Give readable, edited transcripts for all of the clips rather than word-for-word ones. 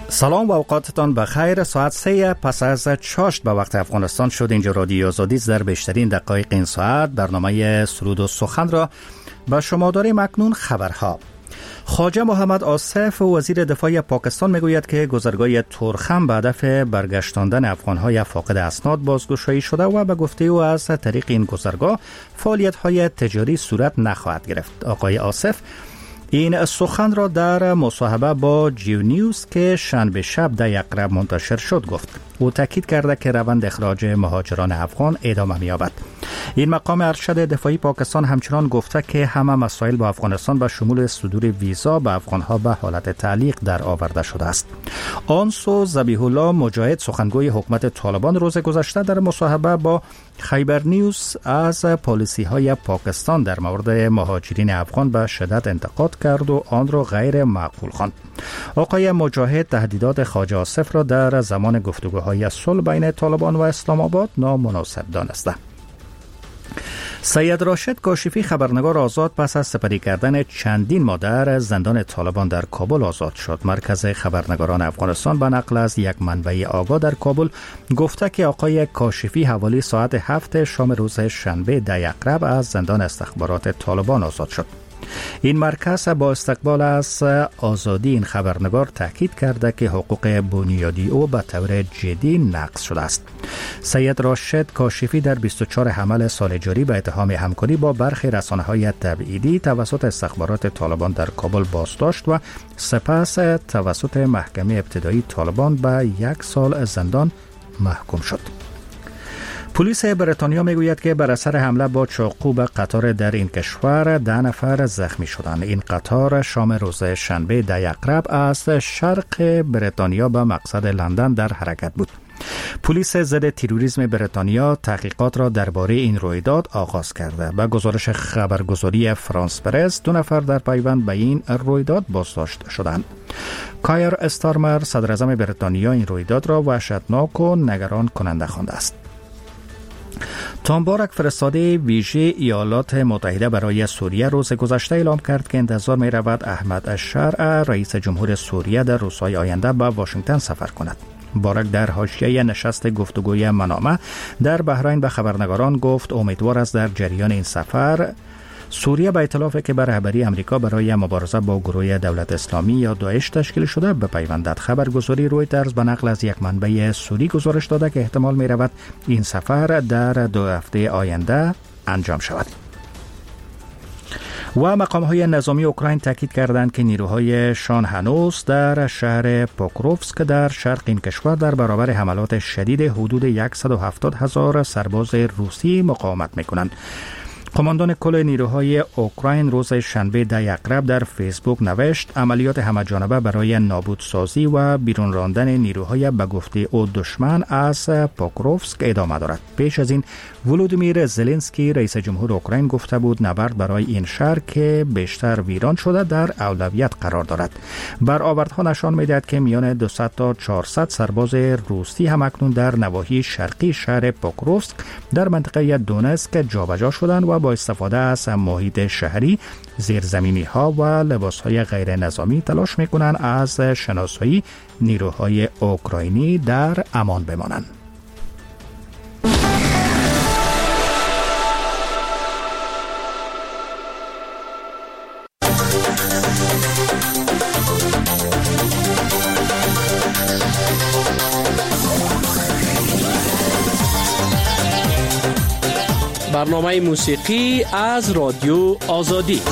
سلام و اوقاتتان بخیر. ساعت 3 پس از چاشت به وقت افغانستان شد. اینجا رادیو آزادی در بیشترین دقایق این ساعت برنامه سرود و سخن را به شما داریم. اکنون خبرها. خواجه محمد آصف وزیر دفاع پاکستان میگوید که گذرگاه تورخم به هدف برگشتاندن افغانهای فاقد اسناد بازگشایی شده و به گفته او از طریق این گذرگاه فعالیت‌های تجاری صورت نخواهد گرفت. آقای آصف این سخن را در مصاحبه با جیو نیوز که شنبه شب در یقرب منتشر شد گفت. او تاکید کرده که روند اخراج مهاجران افغان ادامه می‌یابد. این مقام ارشد دفاعی پاکستان همچنان گفته که همه مسائل با افغانستان به شمول صدور ویزا به افغانها به حالت تعلیق در آورده شده است. آنسو ذبیح الله مجاهد سخنگوی حکومت طالبان روز گذشته در مصاحبه با خیبر نیوز از پالیسی‌های پاکستان در مورد مهاجرین افغان به شدت انتقاد کرد و آن را غیر معقول خواند. آقای مجاهد تهدیدات خواجه آصف را در زمان گفتگوهای صلح بین طالبان و اسلام آباد نامناسب دانسته. سید راشد کاشفی خبرنگار آزاد پس از سپری کردن چندین ماه در زندان طالبان در کابل آزاد شد. مرکز خبرنگاران افغانستان به نقل از یک منبع آگاه در کابل گفته که آقای کاشفی حوالی ساعت 7 شام روز شنبه در یقرب از زندان استخبارات طالبان آزاد شد. این مرکز با استقبال از آزادی این خبرنگار تاکید کرده که حقوق بنیادی او به طور جدی نقض شده است. سید راشد کاشفی در 24 حمل سال جاری به اتهام همکاری با برخی رسانه‌های تبعیدی توسط استخبارات طالبان در کابل بازداشت و سپس توسط محکمه ابتدایی طالبان به 1 سال زندان محکوم شد. پلیس بریتانیا میگوید که بر اثر حمله با چاقو به قطار در این کشور 10 نفر زخمی شدند. این قطار شام روز شنبه در یقرب از شرق بریتانیا به مقصد لندن در حرکت بود. پلیس ضد تروریسم بریتانیا تحقیقات را درباره این رویداد آغاز کرده. به گزارش خبرگزاری فرانس پرس 2 نفر در پیوند به این رویداد بازداشت شدند. کایر استارمر صدر اعظم بریتانیا این رویداد را وحشتناک و نگران کننده خوانده است. تام بارک فرستاده ویژه ایالات متحده برای سوریه روز گذشته اعلام کرد که انتظار می رود احمد الشرع رئیس جمهور سوریه در روزهای آینده به واشنگتن سفر کند. بارک در حاشیه نشست گفتگوی منامه در بحرین به خبرنگاران گفت امیدوار است در جریان این سفر سوریه به ائتلافی که به رهبری امریکا برای مبارزه با گروه دولت اسلامی یا داعش تشکیل شده بپیوندد. خبرگزاری رویترز به نقل از یک منبع سوری گزارش داده که احتمال می رود این سفر در 2 هفته آینده انجام شود. و مقام‌های نظامی اوکراین تاکید کردند که نیروهایشان هنوز در شهر پوکروفسک در شرق این کشور در برابر حملات شدید حدود 170,000 سرباز روسی مقاومت می‌کنند. قماندان کل نیروهای اوکراین روز شنبه در یقرب در فیسبوک نوشت عملیات همه‌جانبه برای نابودسازی و بیرون راندن نیروهای به گفته او دشمن از پوکروفسک ادامه دارد. پیش از این ولودیمیر زلنسکی رئیس جمهور اوکراین گفته بود نبرد برای این شهر که بیشتر ویران شده در اولویت قرار دارد. برآوردها نشان می‌دهد که میان 200 تا 400 سرباز روسی همکنون در نواحی شرقی شهر پوکروفسک در منطقه دونتسک جابجا شدند و با استفاده از محیط شهری، زیرزمینی ها و لباس های غیر نظامی تلاش می کنند از شناسایی نیروهای اوکراینی در امان بمانند. برنامه موسیقی از رادیو آزادی.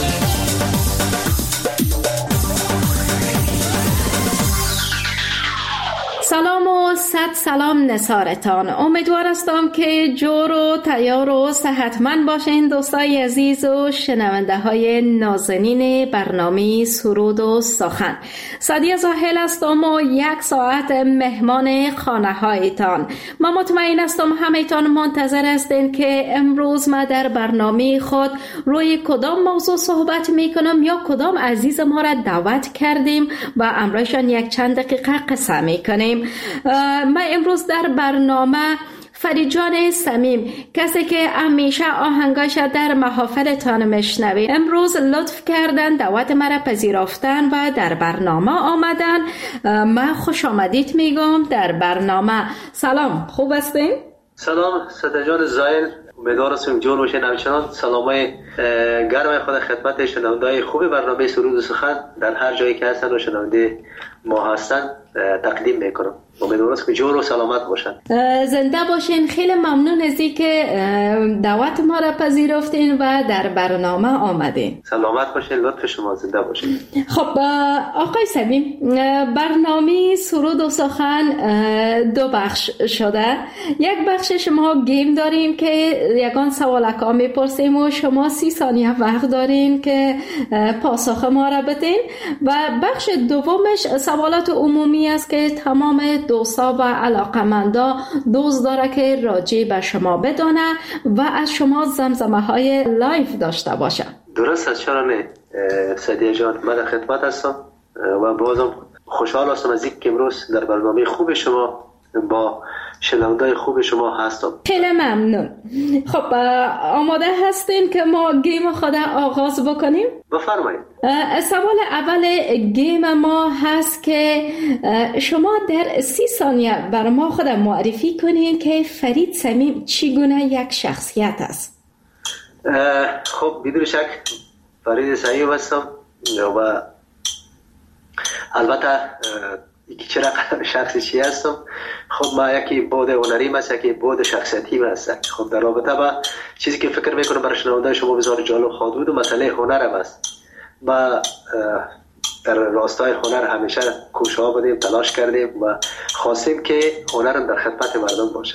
سلام و صد سلام نثارتان. امیدوار هستم که جور و تیار و صحتمند باشین دوستای عزیز و شنونده های نازنین برنامه سرود و سخن. سعدیه زاهل هستم و 1 ساعت مهمان خانه هایتان. من مطمئن هستم همه‌تان منتظر هستین که امروز ما در برنامه خود روی کدام موضوع صحبت میکنم یا کدام عزیز ما را دعوت کردیم و امروزشان 1 چند دقیقه قصه میکنیم. ما امروز در برنامه فرید جان صمیم، کسی که همیشه آهنگاش در محافلتان میشنوی، امروز لطف کردن دعوت مرا پذیرفتن و در برنامه آمدن. من خوش آمدید میگم در برنامه. سلام، خوب هستین؟ سلام سده جان زاین، امیدوار هستم جون باشین. همچنان سلامای گرم خود خدمت شنونده‌های خوب برنامه سرود و سخن در هر جایی که هستن و شنونده ما هستن تقدیم میکنم. امیدوارم که جور و سلامت باشن. زنده باشین. خیلی ممنون از اینکه دعوت ما را پذیرفتین و در برنامه آمدین. سلامت باشین، لطف شما، زنده باشین. خب آقای صمیم، برنامه سرود و سخن دو بخش شده. یک بخشش ما گیم داریم که یگان سوالکا میپرسیم و شما 30 ثانیه وقت دارین که پاسخ ما را بدین، و بخش دومش سوالات عمومی است که تمام دوستا و علاقمندا دوست داره که راجع به شما بدانه و از شما زمزمه های لایف داشته باشه. درست است، چرا نه سدیه جان، من در خدمت هستم و بازم خوشحال هستم از اینکه امروز در برنامه خوب شما با شنونده‌های خوب شما هستم. خیلی ممنون. خب آماده هستین که ما گیم خود آغاز بکنیم؟ بفرمایید. سوال اول گیم ما هست که شما در 30 ثانیه بر ما خود معرفی کنین که فرید صمیم چگونه یک شخصیت است. خب بدون شک فرید صمیم هستم و البته چرا شخصی چی هستم. خب ما یکی بود هنریم است، یکی بود شخصیتیم است. خب در رابطه با چیزی که فکر میکنم برای شنونده شما بسیار جالب خواهد بود و مسئله هنرم است. ما در راستای هنر همیشه کوشش بودیم، تلاش کردیم و خواستیم که هنرم در خدمت مردم باشه.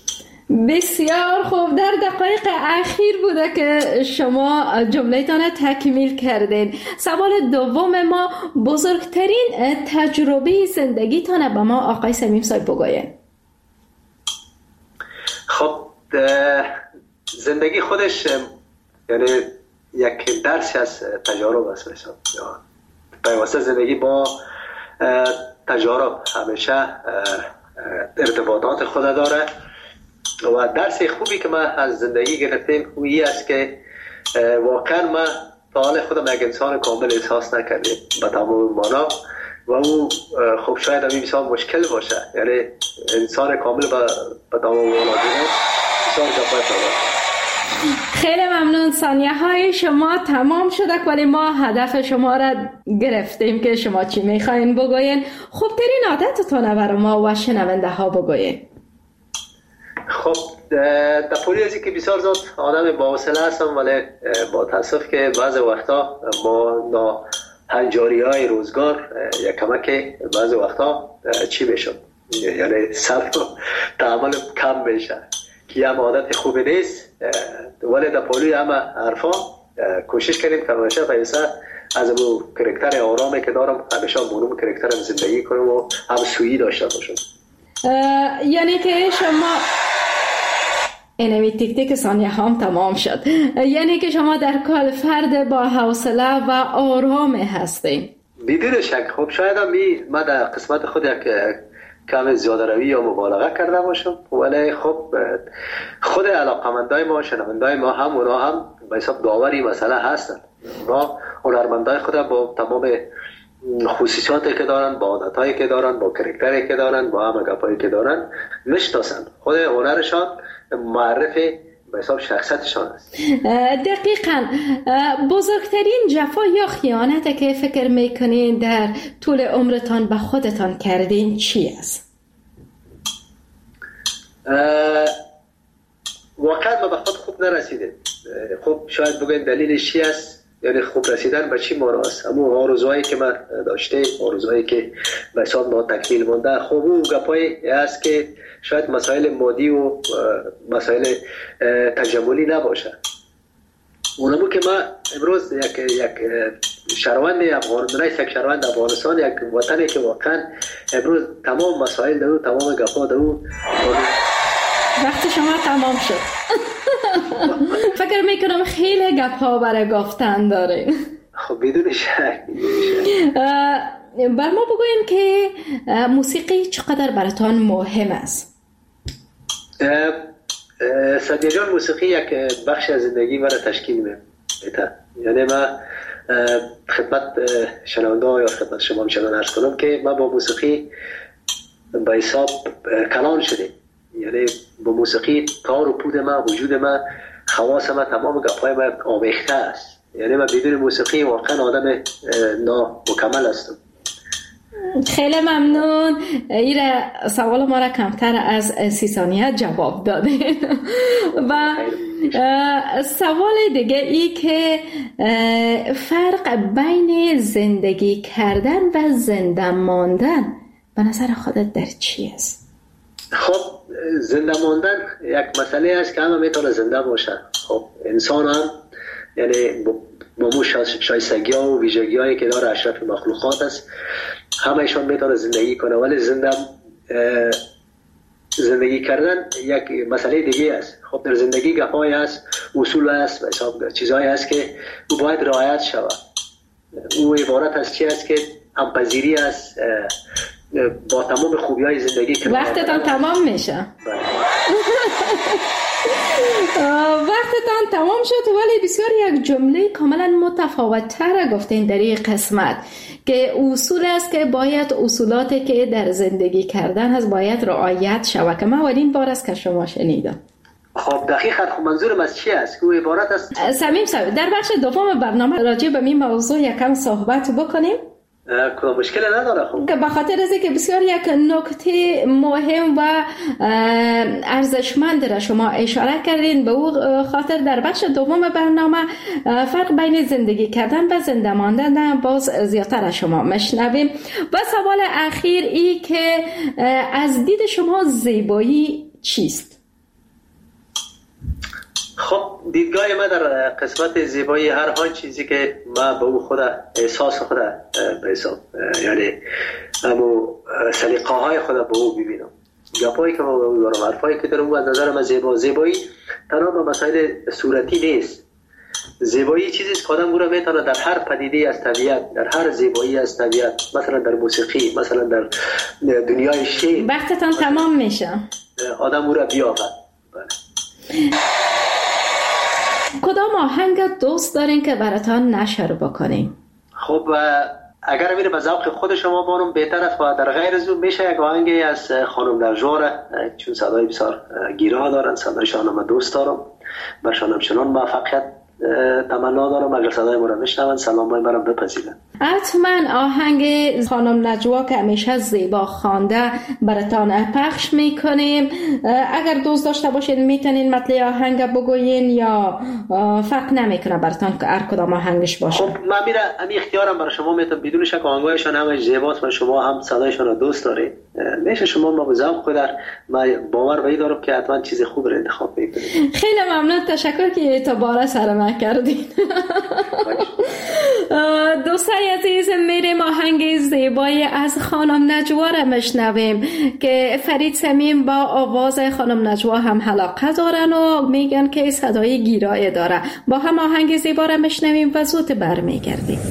بسیار خوب. در دقایق اخیر بوده که شما جمله‌تان تکمیل کردین. سوال دوم ما، بزرگترین تجربه زندگیتان به ما آقای صمیم صاحب بگوین. خب زندگی خودش یعنی یک درسی از تجارب است. پیوسته زندگی با تجارب همیشه ارتباطات خود داره و درس خوبی که ما از زندگی گرفتیم اویی است که واقعا ما تا حال خودم یک انسان کامل احساس نکردیم به تمام معنا و او خب شاید همین بسیار مشکل باشه، یعنی انسان کامل به تمام معنا بسیار جفای. خیلی ممنون. ثانیه های شما تمام شده ولی ما هدف شما را گرفتیم که شما چی میخواین بگوین. خوبترین عادتتون برای ما و شنونده ها بگوین. خب در پولی ازی که بسیار زیاد آدم با حوصله هستم، ولی با تاسف که بعض وقتا با هنجاری های روزگار یا کمک بعض وقتا چی بشم، یعنی صبر و تعامل کم بشه که هم عادت خوبی نیست، ولی در پولی همه حرفا کوشش کردیم که همیشه پیسه از اون کرکتر آرامی که دارم همیشه بونم کرکترم زندگی کنم و هم سویی داشته باشم. یعنی که شما اینمی تیک تیک ثانیه هم تمام شد، یعنی که شما در کل فرد با حوصله و آرام هستین. بدون شک. خب شاید هم من در قسمت خود یک کم زیاده روی یا مبالغه کرده باشم، ولی خب خود علاقمندای ما، شنوندای ما هم اونا هم به حساب داوری مسئله هستن و هنرمندای خود با تمام خصوصیاتی که دارن، با عادتایی که دارن، با کرکتری که دارن، با همه گپایی که دارن میشناسن. خود هنرشان معرفی به حساب شخصیتشان است. دقیقاً. بزرگترین جفا یا خیانت که فکر میکنین در طول عمرتان به خودتان کردین چی است؟ واقعا ما به خود خوب نرسیدیم. خب شاید بگویم دلیلش چی است، یعنی خوب رسیدن به چی مانا است. همون آرزوهایی که من داشته، آرزوهایی که به حساب ما تکمیل مونده، خب اون گپایی است که شاید مسائل مادی و مسائل تجملی نباشه. اونمو که ما امروز یک شهروند افغانستان، یک شهروند افغانستان، یک وطنی که واقعا امروز تمام مسائل دارو، تمام گپا دارو. وقت شما تمام شد. فکر میکنم خیلی گپا برای گفتن داره. خب بدون شک. بر ما بگوین که موسیقی چقدر براتان مهم است؟ سدیه جان، موسیقی یک بخش از زندگی مرا تشکیل میده. یعنی من خدمت شنونده یا خدمت شما میشنان عرض کنم که من با موسیقی به حساب کلان شده. یعنی با موسیقی تار و پود من، وجود من، خواص من، تمام گپای من آمیخته است. یعنی من بدون موسیقی واقعا آدم نامکمل هستم. خیلی ممنون. این سوال ما را کمتر از 30 ثانیه جواب دادین. و سوال دیگه ای که فرق بین زندگی کردن و زنده ماندن به نظر خودت در چی است؟ خب زنده ماندن یک مسئله است که همه میتونه زنده باشه. خب انسان هم یعنی با مو شایستگی ها و ویژگی هایی که داره اشرف مخلوقات است، همه ایشان میتونه زندگی کنه. ولی زندگی کردن یک مسئله دیگه است. خب در زندگی گپایی است، اصول است و حساب چیزهایی است که او باید رعایت شود. او عبارت از چی است که همپذیری است با تمام خوبی های زندگی که وقتتان تمام میشه. وقتتان تمام شد، ولی بسیار یک جمله کاملا متفاوت تر گفتین در این قسمت که اصول است که باید اصولاتی که در زندگی کردن هست باید رعایت شود، که من اولین بار است که شما شنیدم. خب دقیقاً خب منظورم از چی است؟ که عبارت است صمیم صاحب در بخش دوم برنامه راجع به این موضوع یکم صحبت بکنیم. کدام مشکل نداره. خب که بخاطر از که بسیار یک نکته مهم و ارزشمند را شما اشاره کردین، به او خاطر در بخش دوم برنامه فرق بین زندگی کردن و زنده ماندن باز زیادتر شما مشنویم. و سوال اخیر ای که از دید شما زیبایی چیست؟ خب دیدگاه من در قسمت زیبایی هر چیزی که من به او خود احساس خود به حساب یعنی همو سلیقه های خود به او ببینم، گپایی که من به او دارم، حرفایی که دارم، از نظر من زیبایی تنها به مسائل صورتی نیست. زیبایی چیزی است که آدم او را میتونه در هر پدیده از طبیعت، در هر زیبایی از طبیعت، مثلا در موسیقی، مثلا در دنیای شعر، وقتتان تمام میشه، آدم او را بیابد. کدام آهنگ دوست دارین که براتان نشر بکنیم؟ خب اگر میره به ذوق خود شما بارم بهتر است و در غیر از اون میشه یک آهنگی از خانم نجوا، چون صدای بسیار گیرا دارن، صدایشان من دوست دارم، برشان همچنان موفقیت تمنا دارم. اگر صدای ما را بشنون سلامای مرا بپذیرن. حتما آهنگ خانم نجوا که همیشه زیبا خوانده براتان پخش میکنیم. اگر دوست داشته باشین میتونین مطلع آهنگ بگوین یا فرق نمیکنه براتان که هر کدام آهنگش باشه؟ خب من میره همین اختیارم برای شما میتونم، بدون شک آهنگایشان همش زیباست و شما هم صدایشان را دوست دارید، میشه شما ما به ذوق خود من باور به دارم که حتما چیز خوب را انتخاب میکنید. خیلی ممنون، تشکر که اعتبار سرم کردین. دوستای عزیز، میریم آهنگ زیبای از خانم نجوا را مشنویم که فرید صمیم با آواز خانم نجوا هم علاقه دارن و میگن که صدای گیرایی داره. با هم آهنگ زیبا را مشنویم و زود برمیگردیم.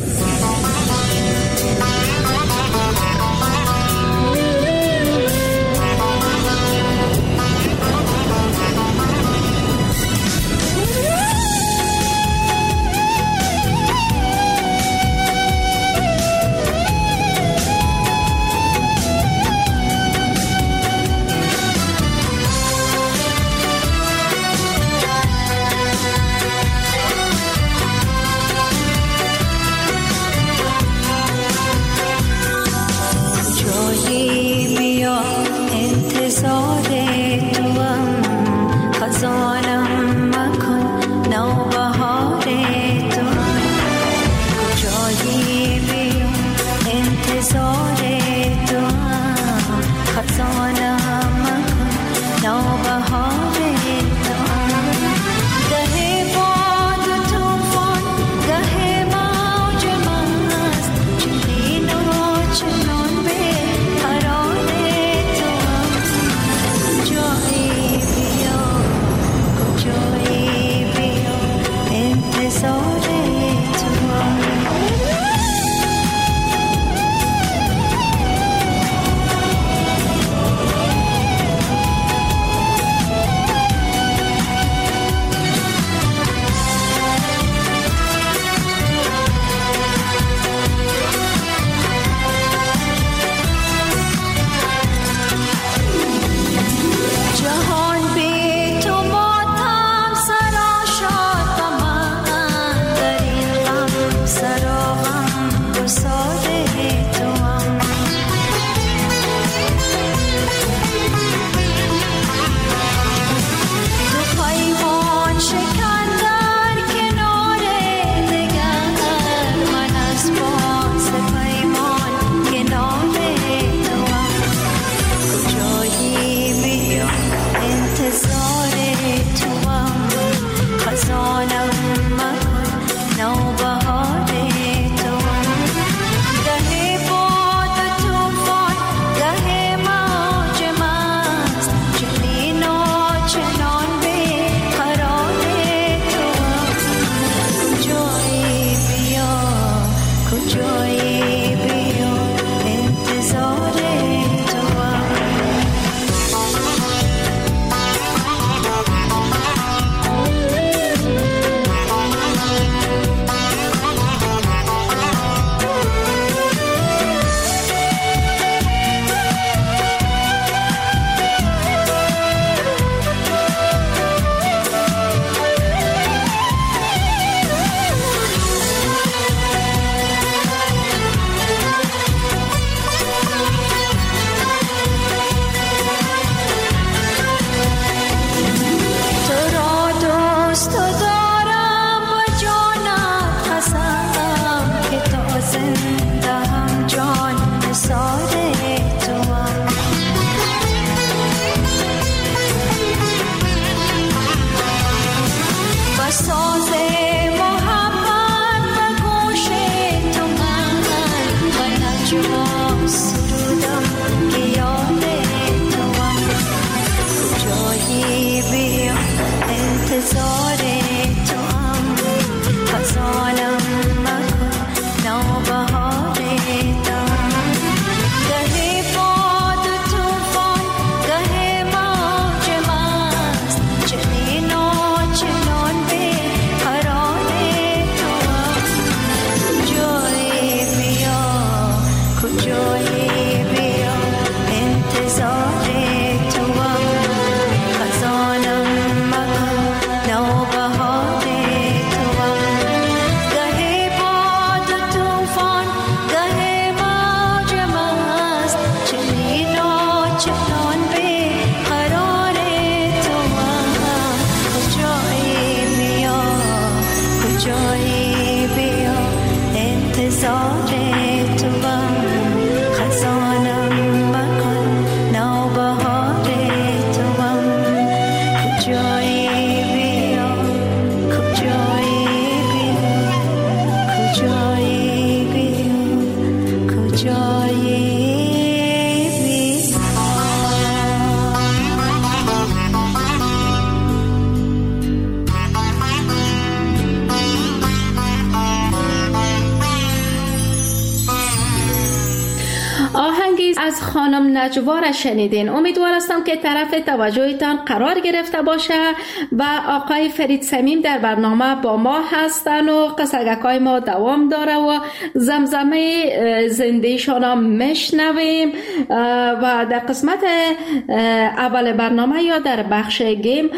از خانم نجوا را شنیدین. امیدوار هستم که طرف توجهتان قرار گرفته باشه و آقای فرید صمیم در برنامه با ما هستن و قصگکای ما دوام داره و زمزمه زندگیشان را میشنویم و در قسمت اول برنامه یا در بخش گیم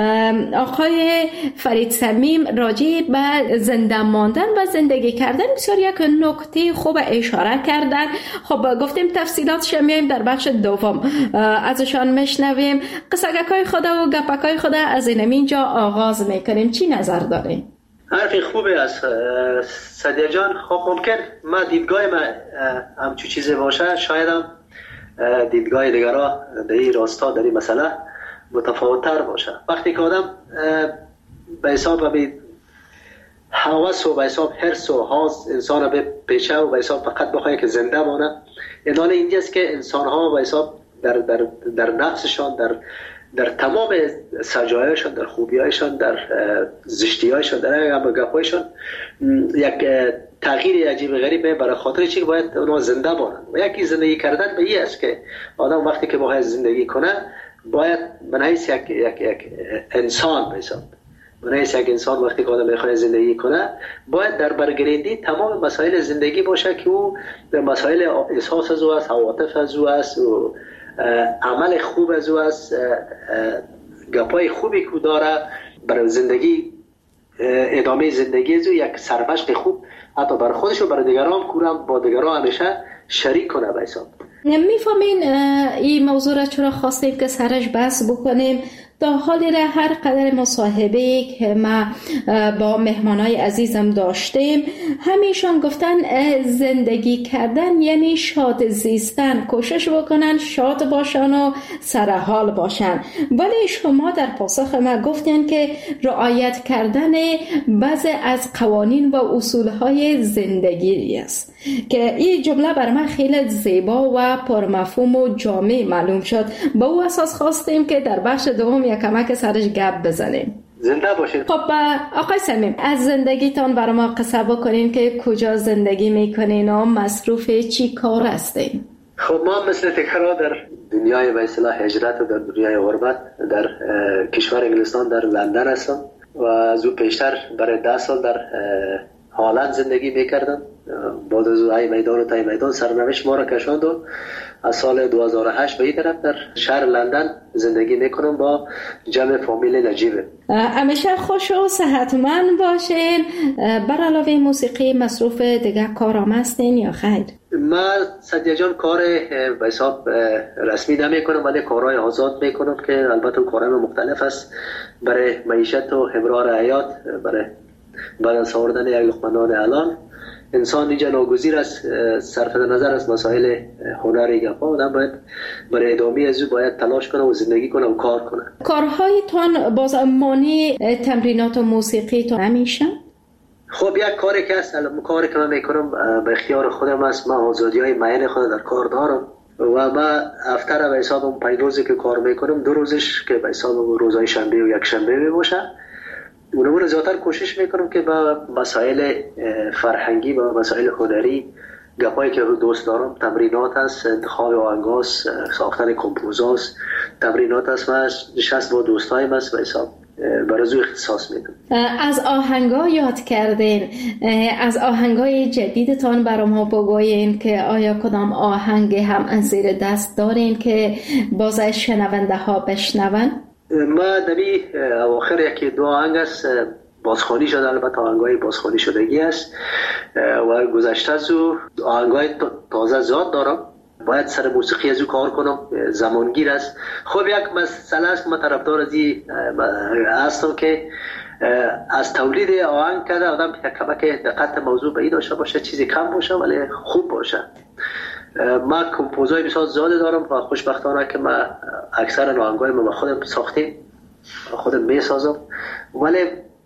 آقای فرید صمیم راجع به زنده ماندن و زندگی کردن بسیار یک نکته خوب اشاره کردن. خب گفتیم تفصیلاتش میایم در بخش دوم ازشان میشنویم. قصگکای خود و گپکای خود از اینجا آغاز میکنیم. چی نظر داریم؟ حرفی خوبی است سعدیه جان. خب ممکن ما دیدگاه ما همچون چیزی باشه، شاید هم دیدگاه دیگرها در این راستا در این مسئله متفاوت‌تر باشه. وقتی که آدم به حساب هوس و به حساب حرص و حاز انسان رو به پیشه و به حساب فقط بخواهی که زنده مانه، اینال اینجاست که انسان ها به حساب در نفسشان، در تمام سجایشان، در خوبیایشان، در زشتیایشان، در گپایشان یک تغییر عجیب غریبه برای خاطر چی که باید اونها زنده مانند. و یکی زندگی کردن به این است که آدم وقتی که باید زندگی کنه باید من حیث یک انسان به حساب یک انسان وقتی که آدم میخواد زندگی کنه باید در برگریدی تمام مسائل زندگی باشه که او در مسائل احساس از او است، عواطف از او است و عمل خوب از او است، گپای خوبی که داره برای زندگی، ادامه زندگی از او یک سرمشق خوب حتی برای خودش و برای دیگران کورم با دیگران همیشه شریک کنه به حساب. میفهمین این موضوع را چرا خواستیم که سرش بحث بکنیم؟ تا حالی را هر قدر مصاحبه که ما با مهمانای عزیزم داشتیم همیشان گفتن زندگی کردن یعنی شاد زیستن، کوشش بکنن شاد باشن و سرحال باشن. ولی شما در پاسخ ما گفتین که رعایت کردن بعضی از قوانین و اصولهای زندگی است که این جمله بر من خیلی زیبا و پرمفهوم و جامع معلوم شد. با او اساس خواستیم که در بخش دوم یک کمک سرش گپ بزنیم. زنده باشید. خب آقای صمیم از زندگیتان برای ما قصه بکنین که کجا زندگی میکنین و مصروف چی کار هستین؟ خب ما مثل تکرار در دنیای به اصطلاح هجرت و در دنیای غربت در کشور انگلستان در لندن هستم و از او پیشتر برای 10 سال در هالند زندگی میکردم. بعد از ای میدان و تای میدان سرنوشت ما را کشاند و از سال 2008 به این طرف در شهر لندن زندگی میکنم با جمع فامیل نجیبه. همیشه خوش و صحتمند باشین. بر علاوه موسیقی مصروف دیگه کارام هستین یا خیر؟ ما سعدیه جان کار به حساب رسمی نمیکنم ولی کارهای آزاد میکنم که البته کارهای مختلف است برای معیشت و همراه حیات، برای بعد از آوردن یک لقمه نان الان انسان اینجا ناگزیر است صرف نظر از مسائل هنری گپا آدم باید برای ادامه از او باید تلاش کنه و زندگی کنه و کار کنه. کارهایتان باز مانی تمرینات و موسیقی تو همیشه؟ خب یک کاری که هست کاری که من میکنم به اختیار خودم است. من آزادی های معین خود در کار دارم و ما هفته به حساب 5 روزی که کار میکنم 2 روزش که به حساب روزهای شنبه و یک شنبه میباشه. اونو زیادتر کوشش میکنم که با مسائل فرهنگی و مسائل هنری گپایی که دوست دارم، تمرینات هست، انتخاب آهنگاست، ساختن کمپوزاست، تمرینات هست. من نشست با دوستایم هست و حساب برای زو اختصاص میدم. از آهنگا یاد کردین، از آهنگای جدیدتان برام ها بگوین که آیا کدام آهنگ هم از زیر دست دارین که باز شنونده ها بشنون؟ ما دمی اواخر یکی 2 آهنگ است بازخوانی شده، البته آهنگای بازخوانی شدگی است و گذشته از او آهنگای تازه زاد دارم. باید سر موسیقی از او کار کنم، زمانگیر است. خب یک مسئله است من طرفدار از این هستم که از تولید آهنگ کرده آدم کمک دقت موضوع به این داشته باشه، چیزی کم باشه ولی خوب باشه. ما کمپوزای بسیار زیاده دارم و خوشبختانه که ما اکثر آهنگای ما خودم ساختیم، خودم میسازم، ولی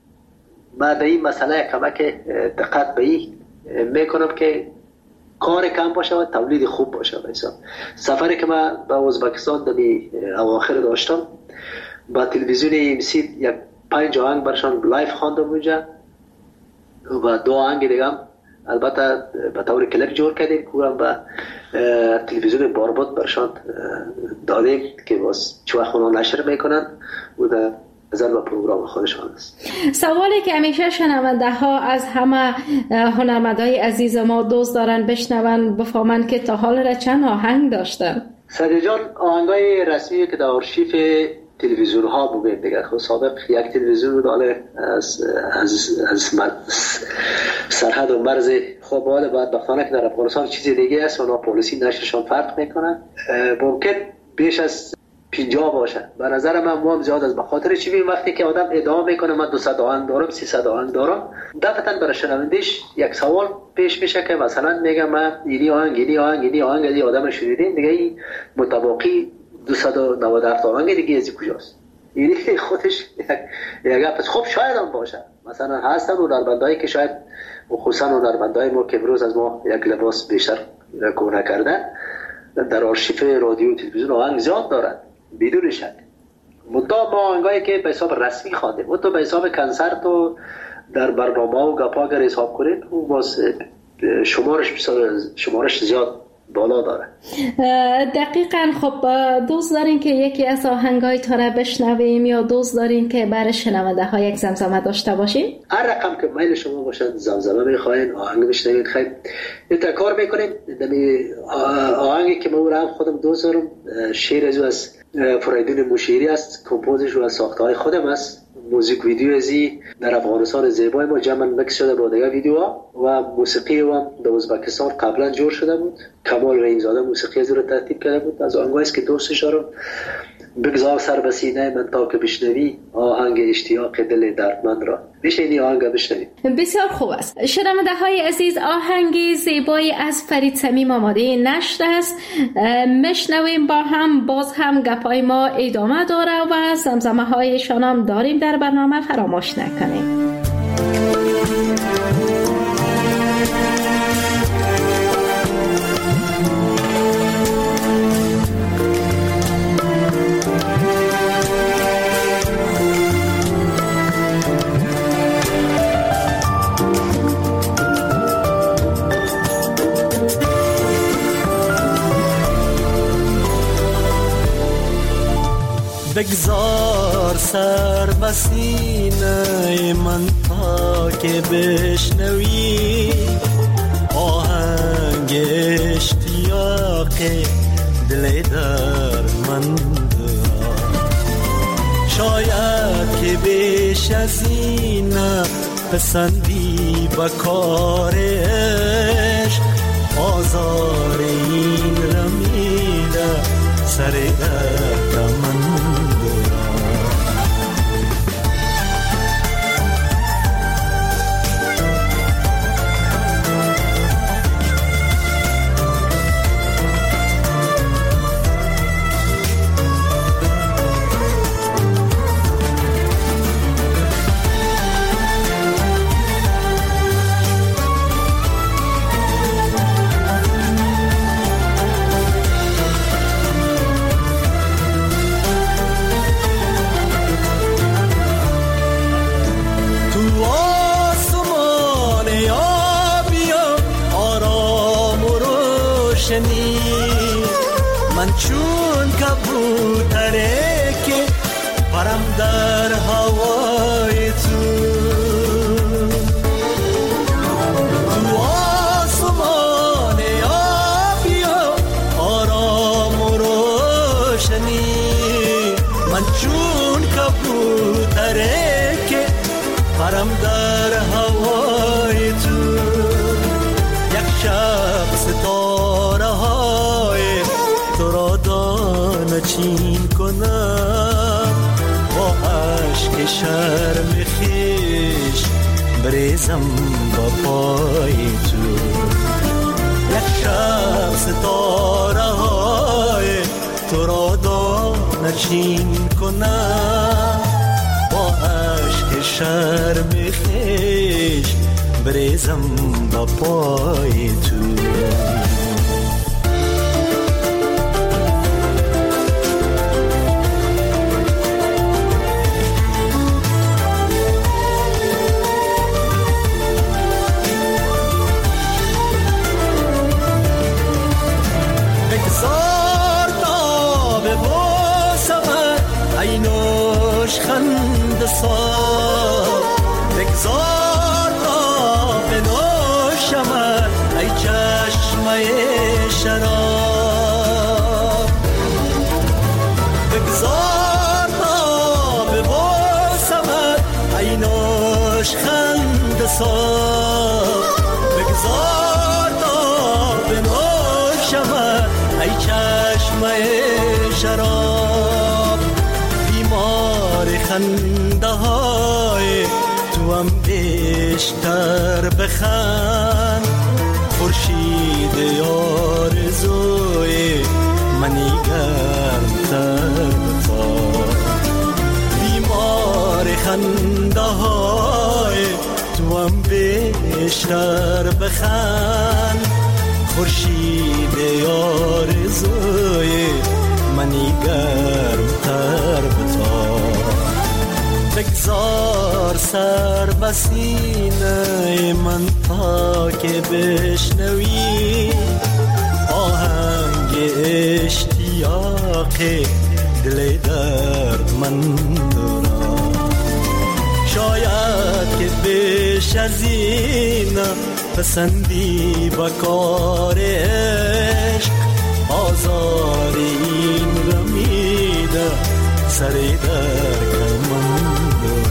ما به این مسئله کمک دقت به این میکنم که کار کم باشه و تولید خوب باشه. مثلا سفری که من به ازبکستان در اواخر داشتم با تلویزیون ایمسی یک 5 آهنگ برشان لایف خواندم اونجا و 2 آهنگ دیگه هم البته به طور کلیپ جور کردیم کورم به تلویزیون بارباد برشان دادیم که باز چه وقت اونا نشر میکنن و در نظر به پروگرام خودشان است. سوالی که همیشه شنونده ها از همه هنرمندای عزیز ما دوست دارن بشنون بفهمن که تا حال را چند آهنگ داشتن. سعدی جان آهنگای رسمی که در آرشیف تلویزیون ها بودن دیگه. خب سابق یک تلویزیون بود از سرحد و مرز خب بعد بختانه که در افغانستان چیزی دیگه است و اونا پالیسی نشرشان فرق میکنن. ممکن بیش از 50 باشه. به نظر من هم زیاد است. به خاطر چی؟ ببین وقتی که آدم ادعا میکنه من 200 آهنگ دارم 300 آهنگ دارم، دفعتاً برای شنوندش یک سوال پیش میشه که مثلا میگم من اینی آهنگ از آدم شنیدین دیگه این متباقی 297 آهنگ دیگه از کجاست؟ یعنی خودش یک گپ. خب شاید هم باشه، مثلا هستن هنرمندایی که شاید خصوصا هنرمندای ما که امروز از ما یک لباس بیشتر کار کردن در آرشیف رادیو و تلویزیون آهنگ زیاد دارن بدون شک. مدام ما آهنگایی که به حساب رسمی خواندیم مدام به حساب کنسرت و در برنامه و گپا اگر حساب کنیم اون باز شمارش زیاد بالا داره. دقیقاً. خب دوست دارین که یکی از آهنگای تا را بشنویم یا دوست دارین که برای شنونده ها یک زمزمه داشته باشیم؟ هر رقم که میل شما باشد، زمزمه میخواین، آهنگ بشنوید، خیلی این کار میکنیم. آهنگی که من خودم دوست دارم شعر از فریدون مشیری است، کمپوزش و ساخته های خودم است. موزیک ویدیو ازی در افغانستان زیبای ما جمع مکس شده با دیگه ویدیوها و موسیقی هم در ازبکستان قبلا جور شده بود. کمال رحیمزاده موسیقی از رو ترتیب کرده بود. از آهنگایی است که دوستش دارم. بگذار سر به سینه من تا که بشنوی آهنگ اشتیاق دل دردمند را. میشه این آهنگ بشنوی؟ بسیار خوب است. شنونده های عزیز، آهنگ زیبایی از فرید صمیم آماده نشر است. میشنویم با هم. باز هم گپای ما ادامه داره و زمزمه هایشان هم داریم در برنامه، فراموش نکنیم. بگذار سر به سینه من تا که بشنوی آهنگ اشتیاق دل دردمند را. شاید که بیش از این پسندی به کار عشق، آزار این رمیده سر دردمند. من چون کبوتره که پرم در هوای تو آسمان آبیا آرام و روشنی. من چون کبوتره که پرم در هوای تو. یک شب ستاره های تو را دانه چین کنم، با عشق شرم خویش بریزم با پای تو. یک شب ستاره های تو را دانه چین کنم، با عشق شرم خویش بریزم با پای تو. نوشخند صاف بگذار تا بنوشمت ای چشمه شراب بگذار تا ببوسمت ای نوشخند صاف بگذار تا بنوشمت ای چشمه شراب بیمار خنده های تو هم بیشتر بخند خورشید آرزوی منی گرمتر بخواد بیمار خنده های تو هم بیشتر بخند خورشید آرزوی منی گرمتر بخواد بگذار سر بسینه من تا که بشنوی آهنگ اشتیاق دل درد من را شاید که بیش از این پسندی با کار عشق آزار این رمیده سر در کمند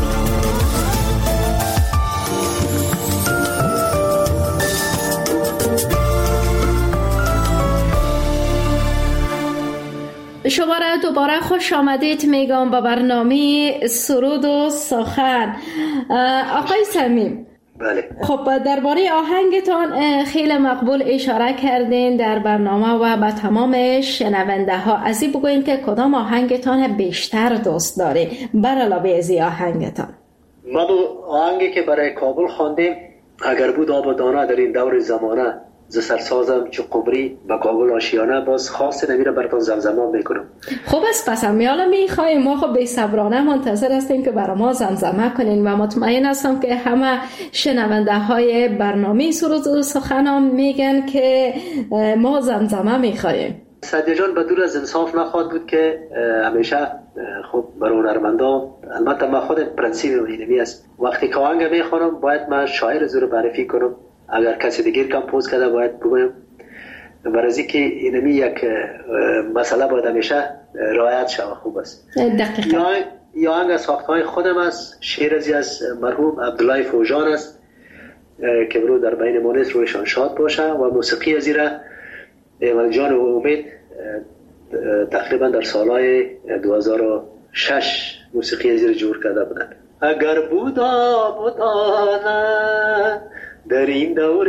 شما را دوباره خوش آمدید میگم به برنامه سرود و سخن. آقای صمیم، بله. خب درباره آهنگتان خیلی مقبول اشاره کردین در برنامه و به تمام شنونده ها. از این بگوین که کدام آهنگتان بیشتر دوست داری بر علاوه از آهنگتان؟ ما آهنگی که برای کابل خواندیم اگر بود آب و دانه در این دور زمانه ز سرسازم چو قمری به کابل آشیانه باز خاص نمیره براتون زمزمه میکنم. خوب است، پس حالا میخوایم ما خب بی‌صبرانه منتظر هستیم که برای ما زمزمه کنین و مطمئن هستم که همه شنونده های برنامه سرود و سخن میگن که ما زمزمه میخوایم. سعدی جان بدون از انصاف نخواد بود که همیشه خب برای هنرمندا البته من خود پرنسیپ اینمی است وقتی که آهنگ میخوانم باید من شاعر زور معرفی کنم، اگر کسی دیگر کمپوز کرده باید بگویم، برای که اینمی یک مسئله باید همیشه رعایت شود. خوب است. یا آهنگ از ساختهای خودم است، شعر از مرحوم عبدالله فوجان است که برو در بین ما نیست، رویشان شاد باشه، و موسیقی از ایره ایمل جان و امید تقریبا در سالهای 2006 موسیقی از ایره جور کرده بودن. اگر بودا بودانه در این دور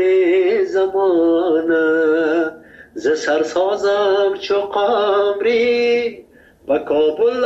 زمانه ز سرسازم چو قمری با کابل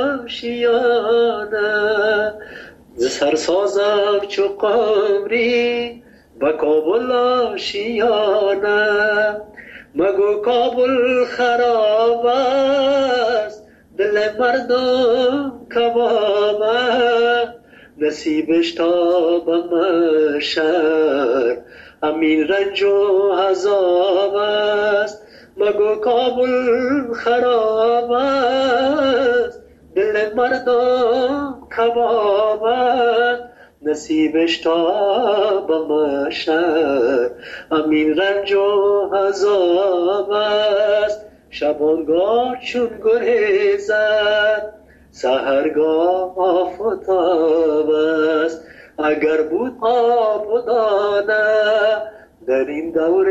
آشیانه ز سرسازم چو قمری با کابل آشیانه مگو کابل خراب است دل مردم کبابه نصیبش تا به محشر همین رنج و عذاب است مگو کابل خراب است دل مردم کباب است نصیبش تا به محشر همین رنج و عذاب است شبانگاه چون گریزد سحرگاه آفتاب است اگر بود آب و دانه در این دور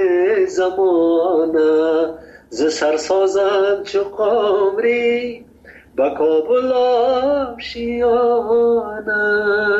زمانه ز سرسازم چو قمری با کابل آشیانه.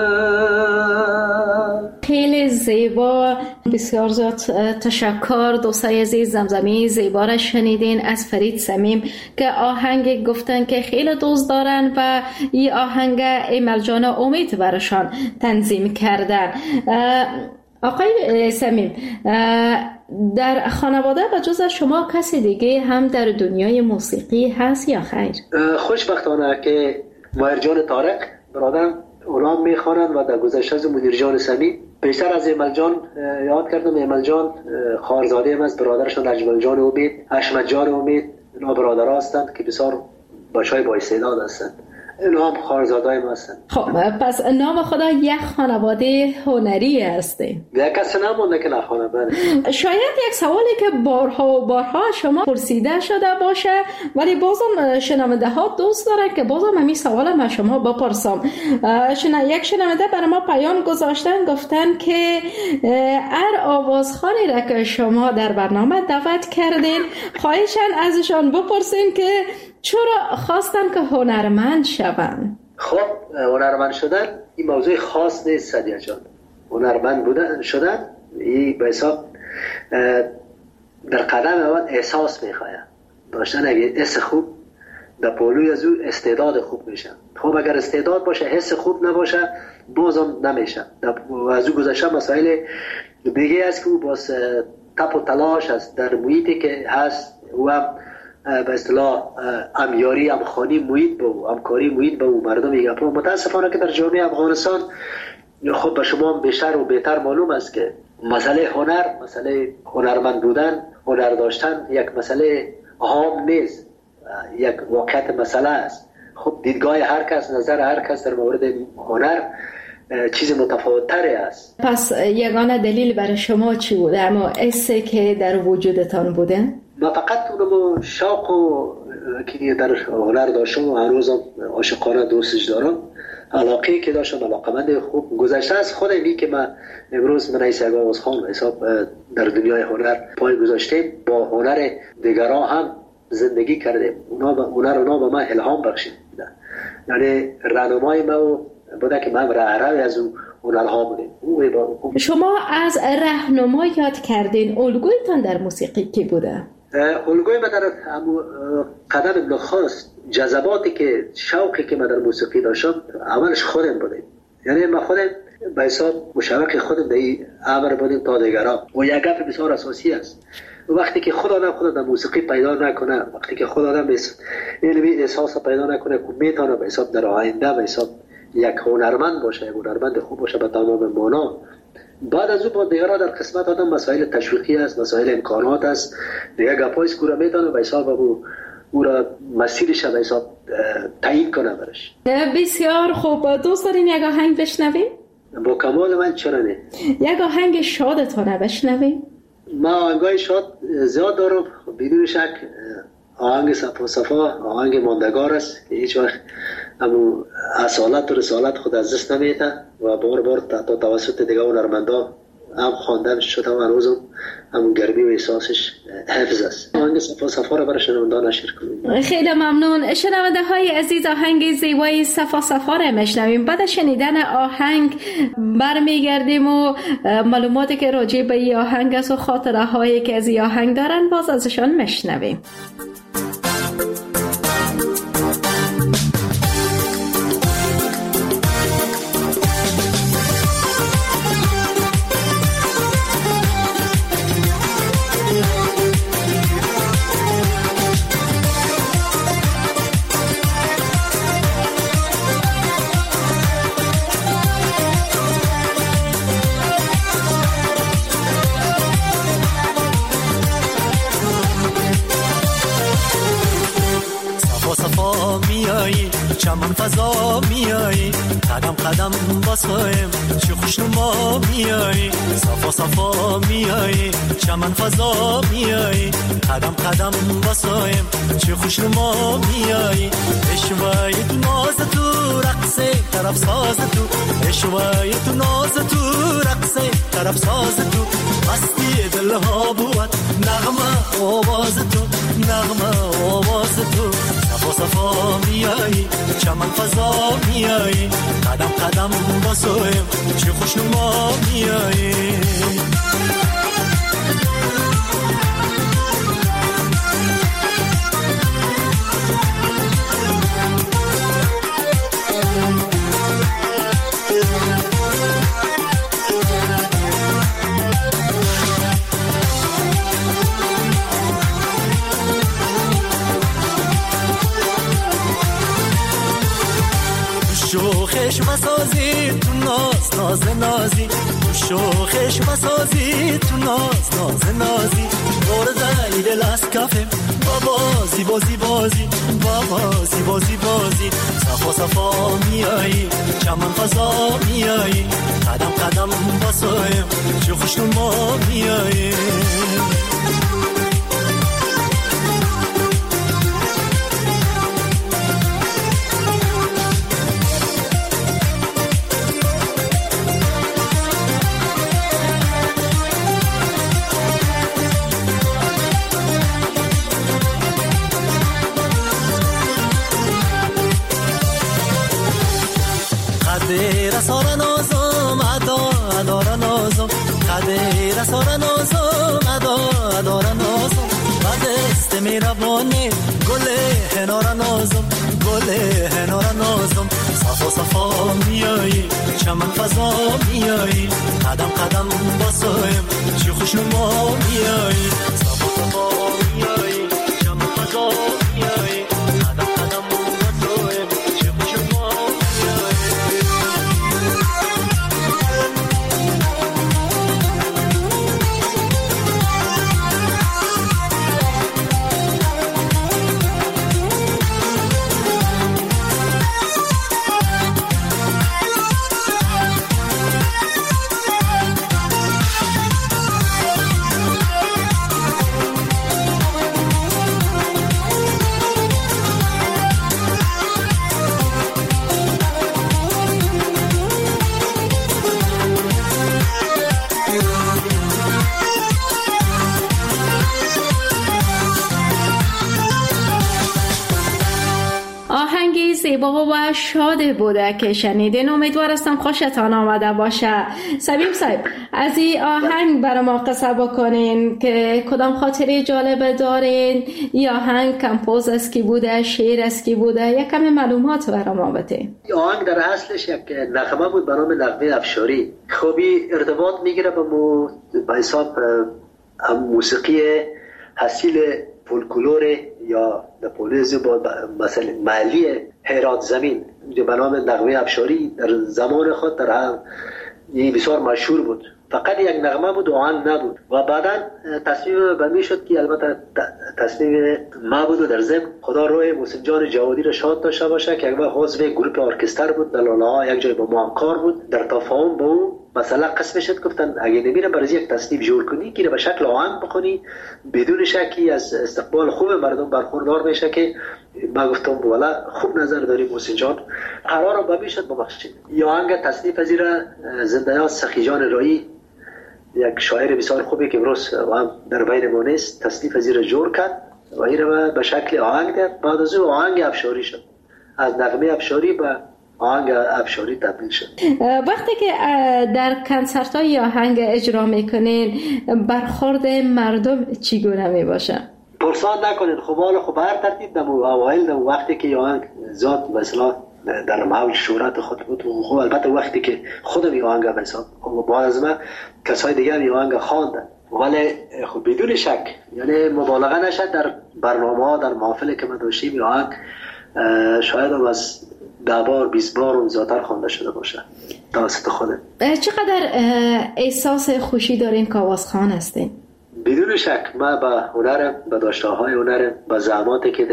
خیلی زیبا، بسیار زیاد تشکر دوستای عزیز. زمزمه زیبا را شنیدین از فرید صمیم که آهنگ گفتن که خیلی دوست دارن و این آهنگ ایمل جان امید برشان تنظیم کردن. آقای صمیم، در خانواده و جز شما کسی دیگه هم در دنیای موسیقی هست یا خیر؟ خوشبختانه که ماهر جان طارق برادرم اونا میخوانند و در گذشته از مدیر جان صمیم بیشتر از ایمل جان یاد کردم. ایمل جان خواهرزاده ام از برادرشان اجمل جان امید، حشمت جان امید، اینا برادرها هستند که بسیار بچهای با استعداد هستند. اینا هم خواهرزادای ما هستن. خب پس نام خدا یک خانواده هنری هسته. یک کسی نمونده که نخوانه. بله. شاید یک سوالی که بارها و بارها شما پرسیده شده باشه، ولی بازم شنونده ها دوست دارن که بازم همین سوال من شما بپرسم. یک شنونده برای ما پیام گذاشتن، گفتن که هر آوازخوانی را که شما در برنامه دعوت کردین خواهشن ازشان بپرسین که چرا خواستن که هنرمند شوند. خب هنرمند شدن این موضوع خاص نیست سدیه جان. هنرمند بودن شدن این به حساب در قدم اول احساس میخواه داشتن. اگه حس خوب در پولوی از او استعداد خوب میشه. خب اگر استعداد باشه حس خوب نباشه بازم نمیشه. از او گذشته مسائل دیگه است که او باز تپ و تلاش است در محیطی که هست و هم به اصطلاح امیاری امخانی محیط با همکاری محیط با مردم میگه. متاسفانه که در جامعه افغانستان خب به شما بیشتر و بهتر معلوم است که مسئله هنر، مسئله هنرمند بودن، هنر داشتن یک مسئله اهم نیست، یک واقعیت مسئله است. خب دیدگاه هر کس، نظر هر کس در مورد هنر چیز متفاوت تری است. پس یگانه دلیل برای شما چی بوده؟ اما حسی که در وجودتان بوده؟ ما فقط اونم شوق و که در هنر داشتم و هنوزم عاشقانه دوستش دارم. علاقه که داشتم، علاقمند خوب گذشته از خودمی که من امروز من رئیس آوازخوان حساب در دنیای هنر پای گذاشتیم، با هنر دیگران هم زندگی کردیم. اونا به من الهام بخشید. یعنی راهنمای ما بوده که من راهروی از اون هنرها بودیم. شما از راهنما یاد کردین، الگویتان در موسیقی کی بوده؟ الگوی من در قدم نخست جذباتی که شوقی که من در موسیقی داشتم اولش خودم بودیم. یعنی من خودم به حساب مشوق خودم در این امر بودیم تا دیگران. و یک گپ بسیار اساسی است، وقتی که خود آدم خود در موسیقی پیدا نکنه، وقتی که خود آدم علمی احساس پیدا نکنه که میتونه به حساب در آینده به حساب یک هنرمند باشه، یک هنرمند خوب باشه به تمام معنا، بعد از او با دیگران در قسمت آدم مسائل تشویقی است، مسائل امکانات است، دیگه گپای سکوره میتونه به حساب او را مسیرش به حساب تعیین کنه برش. بسیار خوب. دوست دارین یک آهنگ بشنویم؟ با کمال من چرا نه. یک آهنگ شادتانه بشنویم؟ ما آهنگای شاد زیاد دارم، بدون شک آهنگ صفا آهنگ ماندگار است که هیچ وقت همون اصالت و رسالت خود از دست نمیده و بار تا توسط دیگه هنرمندان هم خواندن شده و هنوزم همون گرمی و احساسش حفظ است. آهنگ صفا را برای شنوندگان نشر کنیم. خیلی ممنون. شنونده های عزیز آهنگ زیبای صفا را میشنویم. بعد شنیدن آهنگ برمیگردیم و معلوماتی که راجع به این آهنگ است و خاطره هایی که از این آهنگ دارن باز ازشان میشنویم. چمن فضا میایی، قدم قدم باسایم چه خوشنما میایی، صفا میایی، چمن فضا میایی، قدم قدم باسایم چه خوشنما میایی، اشوای تو ناز تو رقصه طرف ساز تو، اشوای تو ناز تو رقصه طرف ساز تو، مستی دلها بود نغمه آواز تو، نغمه آواز تو، صفا میایی، چمن فضا میایی، قدم قدم باسویم چه خوشنما میایی. شوخش مسازی تو ناز نازی، شوخش مسازی تو ناز نازی، برده ایده لاس کافه بابا زیبازی بازی بابا زیبازی بازی صفا صفا میایی چمن فضا میایی قدم قدم باسایم چه خوشنما میایی قدر سارا نازم ادارا نازم قدر سارا نازم ادارا نازم بعد است میربانه گل هنارا نازم گل هنارا نازم صفا صفا میایی چمن فضا میایی قدم قدم باسایم چه خوشنما میایی صفا صفا میایی چمن فضا میایی قدم قدم باسایم چه خوشنما زیبا و شاد بوده که شنیدین. امیدوار هستم خوشتان آمده باشه. سبیب صاحب از این آهنگ برای ما قصه بکنین که کدام خاطره جالب دارین؟ یا آهنگ کمپوز است کی بوده، شعر است کی بوده؟ یک کمی معلومات برای ما بده. آهنگ در اصلش یک نغمه بود به نام نغمه افشاری. خوبی ارتباط میگیره به حساب هم موسیقی حاصل فولکلور یا نپولیز با مثلا محلی هرات زمین به نام نغمه افشاری در زمان خود در هم بسیار مشهور بود. فقط یک نغمه بود و آهنگ نبود و بعدا تصمیم بمی شد که البته تصمیم ما بود و در ضمن خدا روی محسن جان جوادی را شاد داشته باشه که یک وقت عضو گروه ارکستر بود در لاله یک جای با ما کار بود. در تفاهم با او مثلا قسم شد گفتن اگه نمیره برای یک تصنیف جور کنی که به شکل آهنگ بخونی بدون شکی از استقبال خوب مردم برخوردار میشه که ما گفتم والا خوب نظر داری محسن جان قرار رو بمیشد ببخشید. یا آهنگ تصنیف از زنده‌یاد سخی جان رایی یک شاعر بسیار خوبی که امروز هم در بین ما نیست تصنیف از جور کرد و این رو به شکل آهنگ داد. بعد از او آهنگ افشاری شد، از نغمه افشاری به آهنگ افشاری تبدیل شد. وقتی که در کنسرت های آهنگ اجرا میکنین برخورد مردم چگونه میباشه؟ پرسان نکنین خب حالا خب هر ترتیب دم اوایل دم وقتی که آهنگ ذات مثلا در موج شهرت خود بود خب البته وقتی که خودم این آهنگ بسام خب بعد از من کسای دیگر این آهنگ خواندن ولی خب بدون شک یعنی مبالغه نشد در برنامه‌ها در محافلی که ما داشتیم این آهنگ شاید هم از 10 بار 20 بار اون زیادتر خوانده شده باشه توسط خودم. چقدر احساس خوشی دارین که آوازخوان هستین؟ بدون شک من به هنرم به داشته‌های هنرم به زحماتی که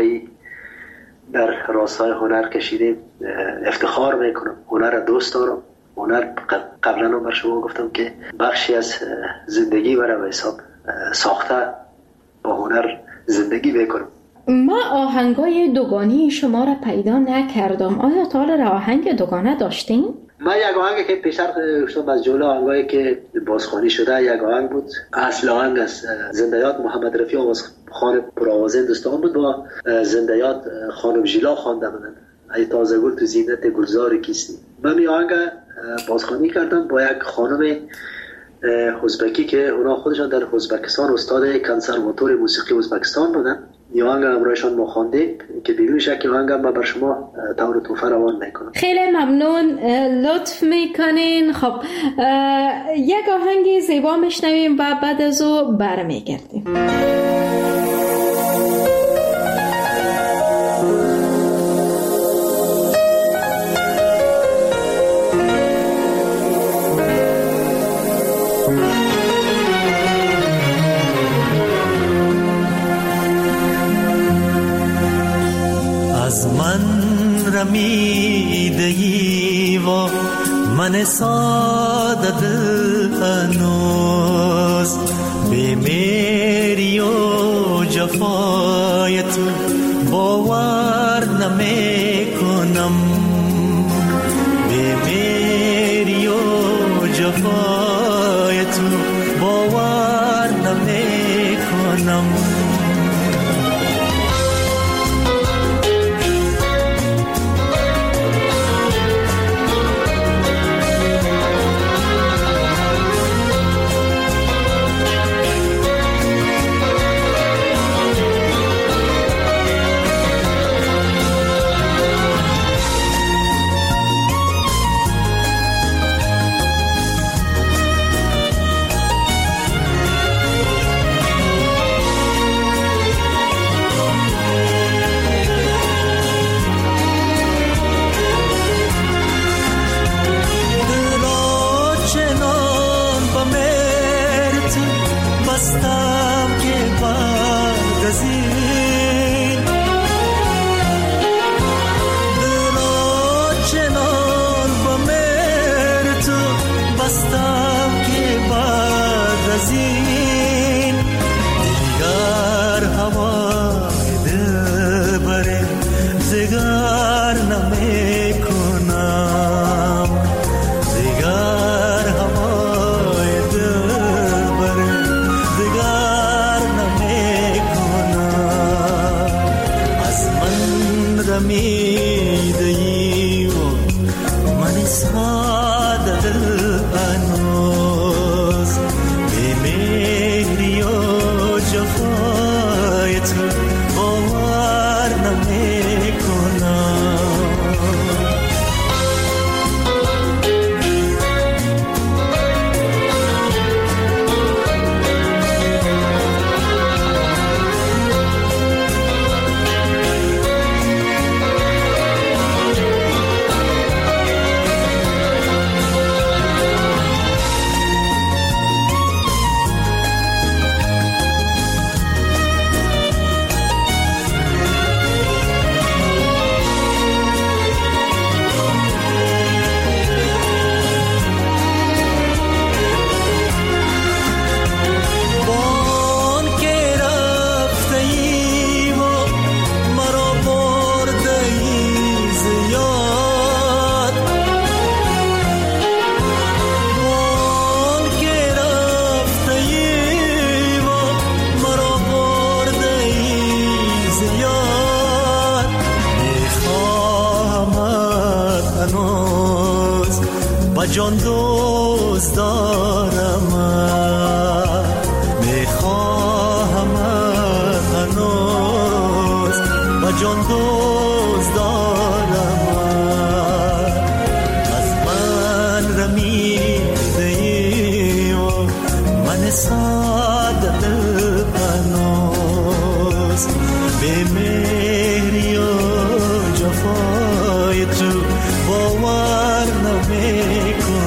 در راستای هنر کشیدیم افتخار میکنم. هنر دوست دارم. هنر قبلا هم بر شما گفتم که بخشی از زندگی برای به حساب ساخته با هنر زندگی میکنم. ما آهنگای دوگانی شما را پیدا نکردم. آیا تا حالا آهنگ دوگانه داشتین؟ من یک آهنگ که پیشتر گفتم از جمله آهنگایی که بازخوانی شده یک آهنگ بود. اصل آهنگ از زنده‌یاد محمد رفیع آوازخوان پرآواز هندوستان بود با زنده‌یاد خانم ژیلا خوانده بودن ای تازه گل تو زینت گلزار کیستی. من این آهنگ بازخوانی کردم با یک خانم ازبکی که اونا خودشان در ازبکستان استاد کنسرواتوار موسیقی ازبکستان بودن. این آهنگ همراهشان ما خواندیم که بدون شک آهنگ ما بر شما طور توفه روان میکنم. خیلی ممنون، لطف میکنین. خب یک آهنگ زیبا میشنویم و بعد از او برمیگردیم. از من رمیده ای و من ساده دل هنوز به میری و جفای تو باور نمی کنم، به میری و جفای تو باور نمی کنم. جان دوست دارم، میخواهم هنوز و جان دوست دارم. از من رمیده ای و من ساده دل هنوز به مهری و جفای تو باور نمی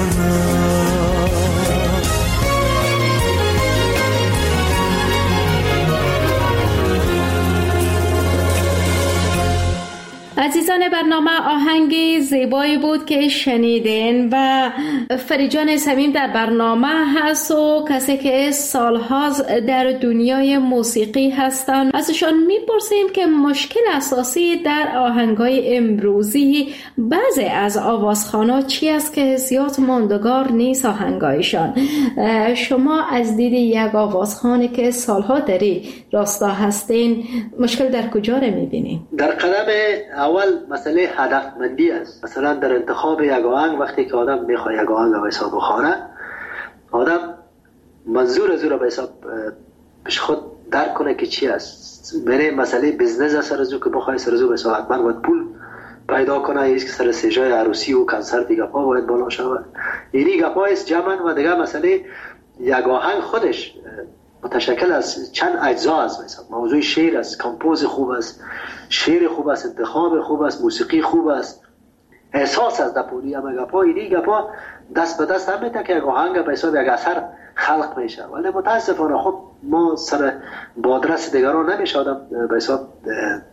عزیزان برنامه، آهنگ زیبایی بود که شنیدین و فریجان صمیم در برنامه هست و کسی که سالها در دنیای موسیقی هستند. ازشان میپرسیم که مشکل اساسی در آهنگای امروزی بعضی از آوازخوانا چی است که زیاد ماندگار نیست آهنگایشان. شما از دید یک آوازخانی که سالها داری راستا هستین مشکل در کجا رو میبینین؟ در قدم اول مسئله هدفمندی است. مثلا در انتخاب یک آهنگ وقتی که آدم میخواد یک آهنگ به حساب بخوانه، آدم منظور از او را به حساب پیش خود درک کنه که چی است. بره مسئله بزنس است سر از او که بخواه سر از او به حساب حتما باید پول پیدا کنه، ایست که سر سجای عروسی و کنسرت گپا باید بالا شود. اینی گپا است جمعا. و دیگه مسئله یک آهنگ خودش متشکل از چند اجزا است. مثلا موضوع شعر است، کمپوز خوب است، شعر خوب است، انتخاب خوب است، موسیقی خوب است، احساس است. دپولی هم گپا اینی گپا دست به دست هم میده که یک آهنگ به حساب یک اثر خلق میشه. ولی متاسفانه خب ما سر بادرس دیگران نمیشه آدم به حساب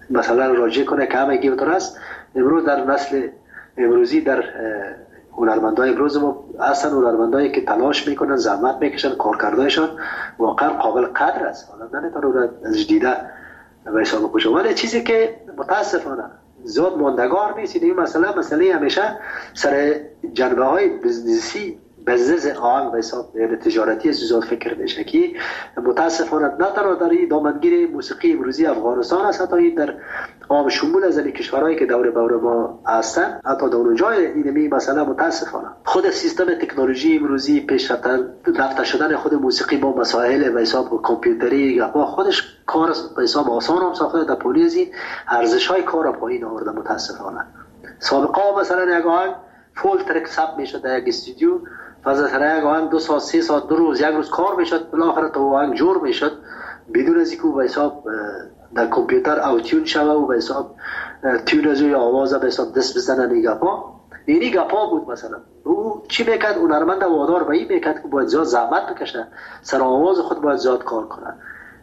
مثلا راجع کنه که همه گیوتر است. امروز در نسل امروزی در هنرمندای امروز ما اصلا هنرمندایی که تلاش میکنن، زحمت میکشن، کارکردایشان واقعا قابل قدر است. حالا نمیتونه از دیده به حساب بکشه، ولی چیزی که متاسفانه زیاد ماندگار نیست این مسئله همیشه سر جنبه های بزنسی بزنس آهنگ به حساب تجارتی زیاد فکر میشه که متاسفانه نه تنها در این دامنگیر موسیقی امروزی افغانستان است، حتی در عام شمول از کشورهایی که دور بر ما هستند، حتی در اونجای اینمی مثلا متاسفانه خود سیستم تکنولوژی امروزی پیشرفته شدن خود موسیقی با مسائل به حساب کامپیوتری با خودش کار به حساب آسان هم ساخته، در پولی از این ارزش‌های کار پایین آورده متاسفانه. سابقا مثلا یک آهنگ فول ترک ثبت میشد در یک استودیو، پس از یک آهنگ 2 ساعت 3 ساعت 2 روز 1 روز کار میشد، بالاخره تا آهنگ جور میشد بدون از اینکه به حساب در کامپیوتر اوتیون شوه و به حساب تیون از یا آواز به حساب دست بزنن. اینی گپا بود. مثلا او چی میکرد؟ هنرمند وادار به این میکرد که باید زیاد زحمت بکشه، سر آواز خود باید زیاد کار کنه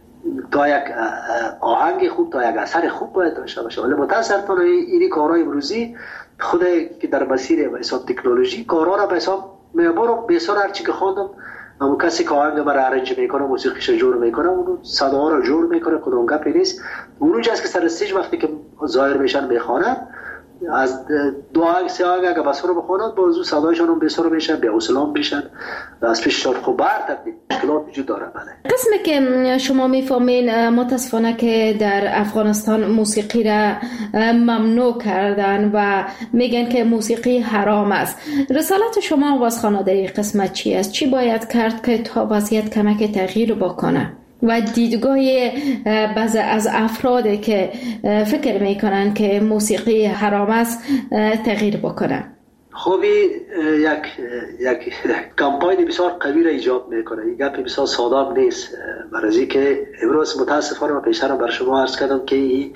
تا یک آهنگ خوب، تا یک اثر خوب باید داشته باشه. ولی متاسفانه اینی کارهای امروزی خود که در مسیر به حساب تکنولوژی کارا را به حساب میبرم بسیار هرچی که خواندم اما کسی که آهنگ برای ارنج میکنه، موسیقیش جور میکنه، اونو صدا را جور میکنه، کدوم گپی نیست. اونجاست که سر استیج وقتی که ظاهر میشن میخوانن از 2 آهنگ 3 آهنگ اگه بسر بخونن بازو صدایشان هم بسر میشن، بیا اسلام میشن از پیش خوب برتر مشکلات وجود داره. بله قسمی که شما میفهمین متاسفانه که در افغانستان موسیقی را ممنوع کردن و میگن که موسیقی حرام است. رسالت شما آوازخوانا در این قسمت چی است؟ چی باید کرد که تا وضعیت کمک تغییر بکنه و دیدگاه بعضی از افرادی که فکر میکنن که موسیقی حرام است تغییر بکنه؟ خوبی یک کمپاین بسیار قوی را ایجاب میکنه. این گپ بسیار ساده نیست، برای که امروز متاسفانه پیشتر بر شما عرض کردم که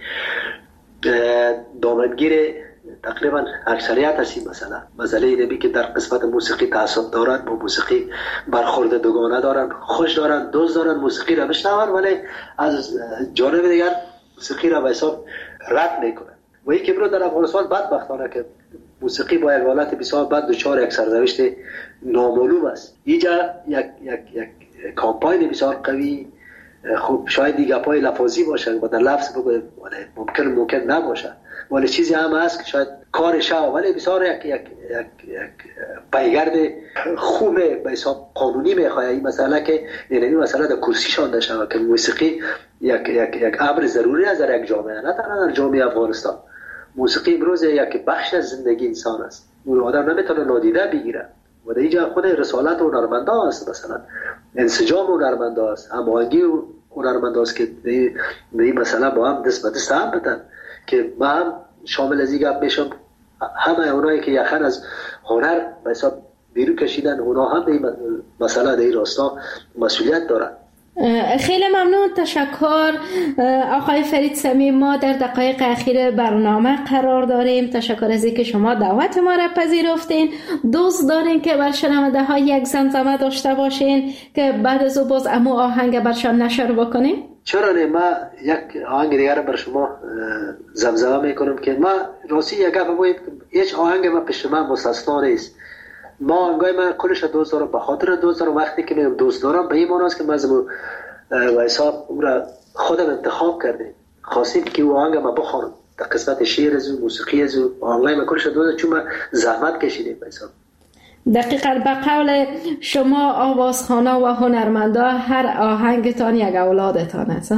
دامنگیر تقریبا اکثریت هستی مسئله اینه که در قسمت موسیقی تعصب دارن، با موسیقی برخورد دوگانه دارن، خوش دارن، دوست دارن، موسیقی را بشنون ولی از جانب دیگر موسیقی را به حساب رد میکنن. و این که برو در افغانستان بدبختانه که موسیقی با یک حالت بسیار بد دچار یک سرنوشت نامعلوم است. اینجا یک کامپاین بسیار قوی خوب شاید دیگه پای لفاظی باشه و در لفظ بگویم ممکن نباشه، ولی چیزی هم هست که شاید کارش ولی بسیار یک پیگرد خوب به حساب قانونی میخواه. این مسئله که این مسئله در کرسی شانده شود که موسیقی یک امر ضروری است در یک جامعه، نه تنها در جامعه افغانستان. موسیقی امروز یک بخش از زندگی انسان است، اون آدم نمیتونه نادیده بگیره و در اینجا خود رسالت هنرمندا است، مثلا انسجام هنرمندا است، هماهنگی هنرمندا است که این مسئله با هم دست به دست هم بدن که ما هم شامل از این گپ میشم. همه اونایی که یخن از هنر به حساب بیرون کشیدن اونا هم به این مسئله در این راستا مسئولیت دارن. خیلی ممنون، تشکر آقای فرید سمی. ما در دقایق اخیر برنامه قرار داریم. تشکر از اینکه شما دعوت ما را پذیرفتین. دوست دارین که بر شنونده ها یک زمزمه داشته باشین که بعد از او باز امو آهنگ برشان نشر بکنیم؟ چرا نه، ما یک آهنگ دیگر بر شما زمزمه میکنم که ما راستی یک گپ بگویم هیچ آهنگ ما پیش من مستثنا نیست. ما آهنگای من کلش دوست دارم، به خاطر دوست دارم. وقتی که میگم دوست دارم به این معنی است که ما از و حساب اون را خودم انتخاب کردیم، خواستیم که اون آهنگ ما بخوانم در قسمت شعر از موسیقی از آهنگای من کلش دوست دارم چون ما زحمت کشیدیم به حساب. دقیقاً به قول شما آوازخوانا و هنرمندا هر آهنگتان یک اولادتان است.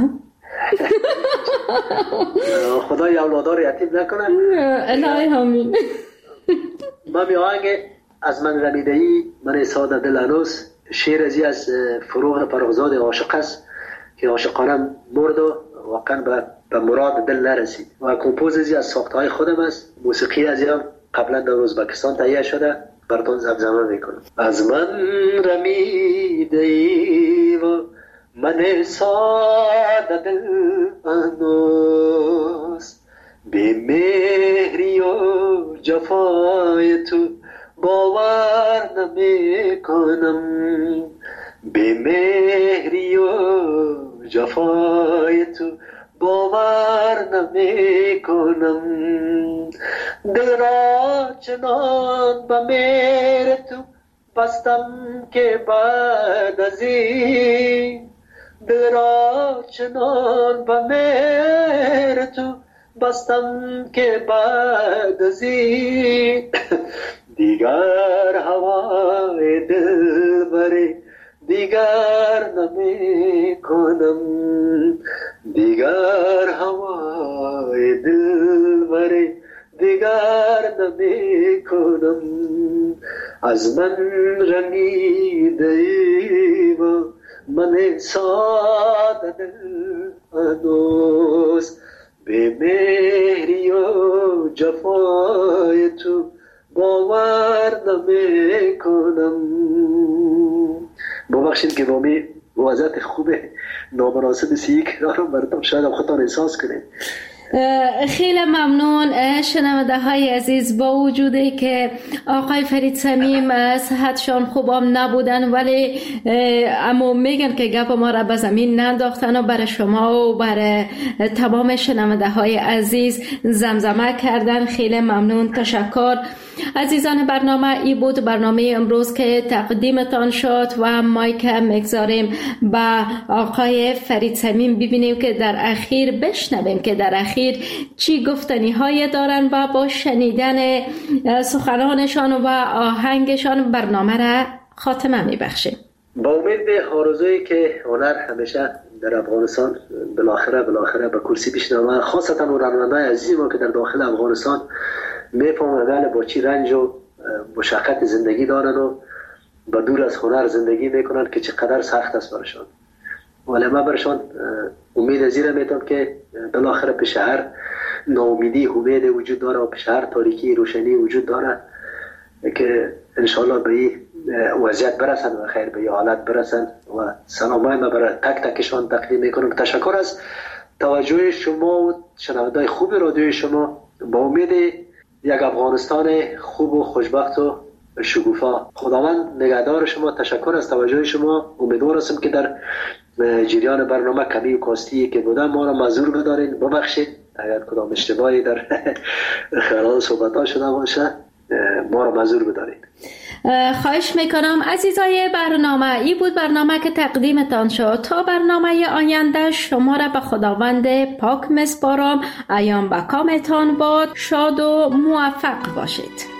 خدای اولادار یتیم نکنه. الهی آمین. ما می آهنگ از من رمیده‌ای من ساده دل هنوز شعر از فروغ فرخزاد عاشق است که عاشقانه مرد و واقعا به مراد دل نرسید و کمپوز از ساختهای خودم است. موسیقی از هم قبلا در ازبکستان تهیه شده، براتون زمزمه میکنم. از من رمیده‌ای و من ساده دل هنوز به مهری و جفای تو باور نمی کنم، به مهری و جفای تو باور نمی کنم، دل را چنان به مهر تو بستم که بعد از این، دل را چنان به مهر تو بستم که بعد از این دیگر هوای دل بره دیگر نمی کنم، دیگر هوای دل بره دیگر نمی کنم. از من رمیده ای و من ساده دل هنوز به مهری و جفای تو باور نمی کنم. ببخشید که وامی وضعیت خوب نامناسب سی رو مردم شاید خودتان احساس کنید. خیلی ممنون شنونده های عزیز. با وجودی که آقای فرید صمیم صحتشان خوبم نبودن ولی اما میگن که گپ ما را به زمین ننداختن و برای شما و برای تمام شنونده های عزیز زمزمه کردن. خیلی ممنون، تشکر. عزیزان برنامه ای بود برنامه امروز که تقدیمتان شد و مایک میگذاریم به آقای فرید صمیم ببینیم که در اخیر بشنویم که در اخیر چی گفتنی های دارن و با شنیدن سخنانشان و آهنگشان برنامه را خاتمه میبخشیم. با امید به آرزویی که هنر همیشه در افغانستان بالاخره به کرسی بشنوه، خاصتا اون راننده‌های عزیز ما که در داخل افغانستان میفهمن با چی رنج و مشقت زندگی دارن و با دور از هنر زندگی میکنن که چقدر سخت است برشان. ولی من برشان امید ازیره میتونم که بالاخره به شهر ناامیدی امید وجود داره و به شهر تاریکی روشنی وجود داره که انشالله به این وضعیت برسن و خیر به این حالت برسن و سلامای ما برای تک تکشان تقدیم میکنم. تشکر از توجه شما و شنونده‌های خوب رادیوی شما. با امید یک افغانستان خوب و خوشبخت و شکوفا. خداوند نگهدار شما. تشکر از توجه شما. امیدوار هستم که در جریان برنامه کمی و کاستی که بودم ما را معذور بدارین، ببخشید اگر کدام اشتباهی در خلال صحبت‌ها شده باشه ما را معذور بدارین. خواهش میکنم. عزیزای برنامه ای بود برنامه که تقدیمتان شد. تا برنامه آینده شما را به خداوند پاک میسپارم. ایام به کامتان باد. شاد و موفق باشید.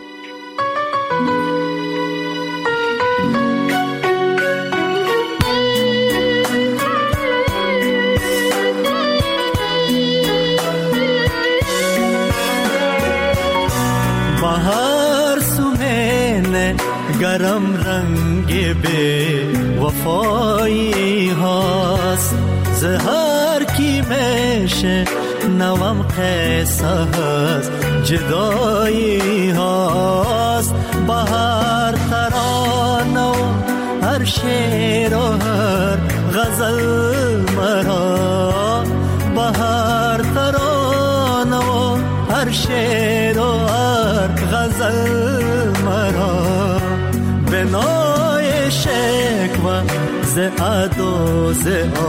بهار سومن گرم رنگ به وفایی هاست، زهر کی میشه نوام قصه هست جدایی هاست. بهار ترانه و هر شعر و هر غزل مرا، بهار ترانه و هر شعر و هر غزل مرا، بنای شکوه ز عد و ز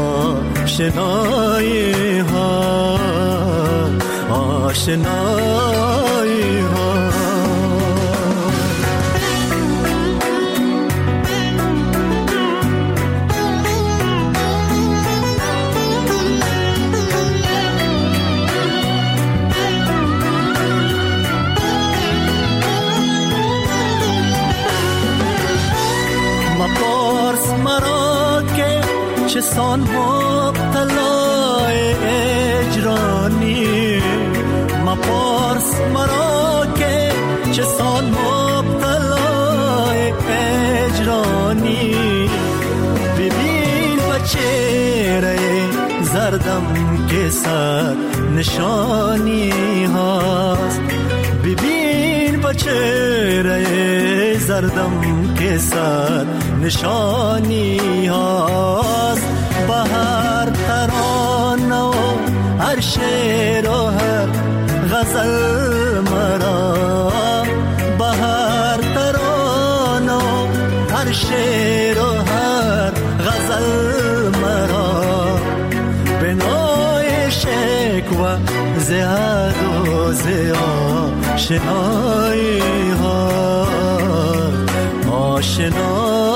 آشنایی ها، آشنایی ها. مپارس مرا که چه سان مبتلای اجرانی، مپارس مرا که چه سان مبتلای اجرانی. ببین به چهره زردم که صد نشانی هاست، ببین به چهره زردم که صد نشانی هاست. بهر ترانه و هر شعر و هر غزل مرا، بهر ترانه و هر شعر و هر غزل مرا، بنای شکوه زهد و زیاد شنایی ها آشنایی